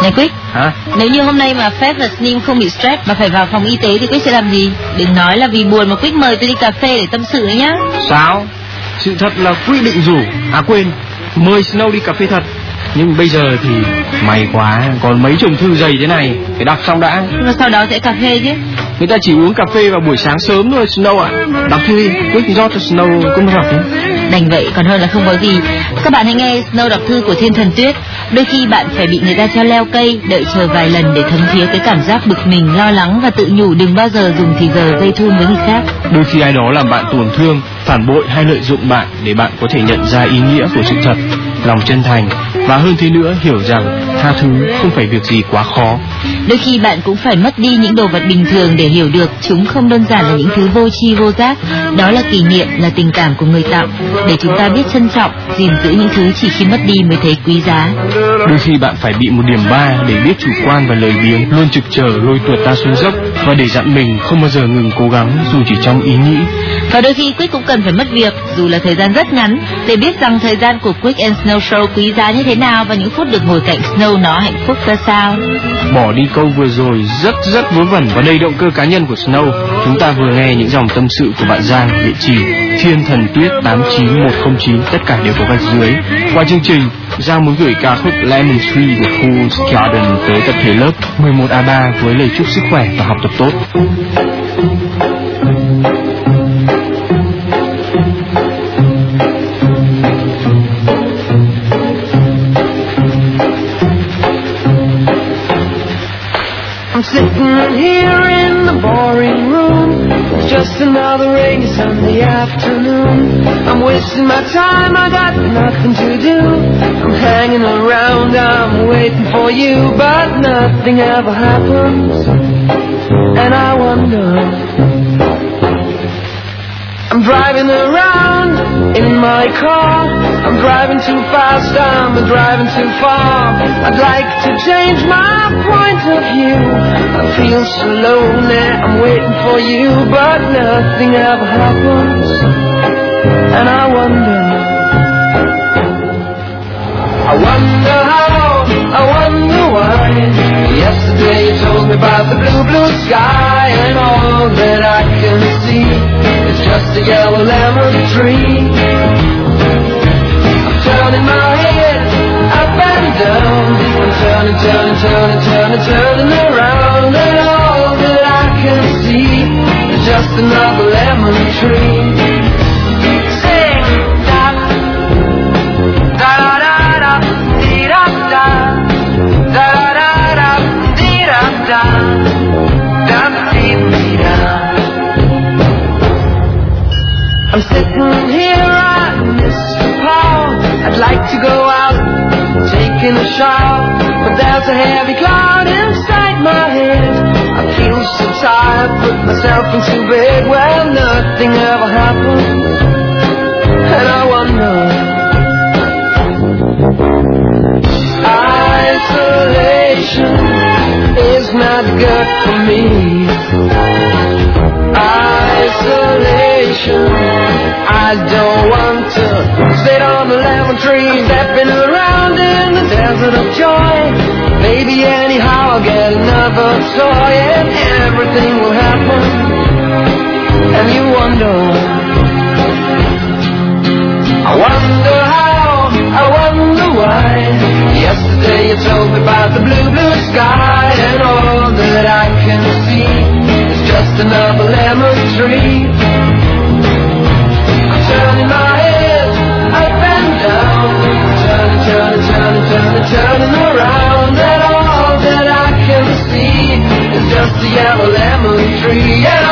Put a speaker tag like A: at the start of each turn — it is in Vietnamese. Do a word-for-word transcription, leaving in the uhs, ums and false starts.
A: Này Quick,
B: hả?
A: Nếu như hôm nay mà Fed và Slim không bị stress mà phải vào phòng y tế thì Quick sẽ làm gì? Đừng nói là vì buồn mà Quick mời tôi đi cà phê để tâm sự đấy nhá.
B: Sao? Sự thật là Quick định rủ, à quên, mời Snow đi cà phê thật. Nhưng bây giờ thì may quá, còn mấy chồng thư dày thế này, phải đọc xong đã.
A: Và sau đó sẽ cà phê chứ.
B: Người ta chỉ uống cà phê vào buổi sáng sớm thôi Snow ạ. À. Đọc thư đi, Quick rót cho Snow có một hộp nhé.
A: Đành vậy còn hơn là không có gì. Các bạn hãy nghe Snow đọc thư của Thiên Thần Tuyết. Đôi khi bạn phải bị người ta cho leo cây, đợi chờ vài lần để thấm thía cái cảm giác bực mình, lo lắng và tự nhủ đừng bao giờ dùng thì giờ gây thun với người khác.
B: Đôi khi ai đó làm bạn tổn thương, phản bội hay lợi dụng bạn để bạn có thể nhận ra ý nghĩa của sự thật, lòng chân thành và hơn thế nữa hiểu rằng tha thứ không phải việc gì quá khó.
A: Đôi khi bạn cũng phải mất đi những đồ vật bình thường để hiểu được chúng không đơn giản là những thứ vô tri vô giác. Đó là kỷ niệm, là tình cảm của người tặng, để chúng ta biết trân trọng, gìn giữ những thứ chỉ khi mất đi mới thấy quý giá.
B: Đôi khi bạn phải bị một điểm ba để biết chủ quan và lười biếng, luôn trực chờ lôi tuột ta xuống dốc và để dặn mình không bao giờ ngừng cố gắng dù chỉ trong ý nghĩ.
A: Và đôi khi Quick cũng cần phải mất việc, dù là thời gian rất ngắn, để biết rằng thời gian của Quick and Snow Show quý giá như thế nào và những phút được ngồi cạnh Snow nó hạnh phúc ra sao.
B: Bỏ đi câu vừa rồi rất rất vớ vẩn và đầy động cơ cá nhân của Snow. Chúng ta vừa nghe những dòng tâm sự của bạn Giang, địa chỉ Thiên Thần Tuyết tám chín một không chín, tất cả đều có gạch dưới. Qua chương trình, Giang muốn gửi ca khúc Lemon Tree của Fool's Garden tới tập thể lớp mười một A ba với lời chúc sức khỏe và học tập tốt.
C: I'm sitting here in the boring room. It's just another rainy Sunday afternoon. I'm wasting my time, I got nothing to do. I'm hanging around, I'm waiting for you, but nothing ever happens. And I wonder, I'm driving around in my car. I'm driving too fast, I'm driving too far. I'd like to change my point of view. I feel so lonely, I'm waiting for you, but nothing ever happens. And I wonder, I wonder how, I wonder why. Yesterday you told me about the blue, blue sky, and all that I can see is just a yellow lemon tree. I'm turning my head up and down, I'm turning, turning, turning, turning, turning around, and all that I can see is just another lemon tree. Sing da da da da da dee da da da da da dee da da da dee dee da. I'm sitting here, I miss the power. I'd like to go out, taking a shower, but there's a heavy cloud inside my head. I feel so tired, put myself into bed. Well, nothing ever happens, and I wonder. Isolation is not good for me. Isolation, I don't want to sit on the lemon tree, stepping around in the desert of joy. Maybe anyhow I'll get another toy and everything will happen. And you wonder, I wonder how, I wonder why. Yesterday you told me about the blue, blue sky, and all that I can see is just another lemon tree. I'm turning my head up and down, turning, turning, turning, turning, turning around, and all that I can see is just a yellow lemon tree. And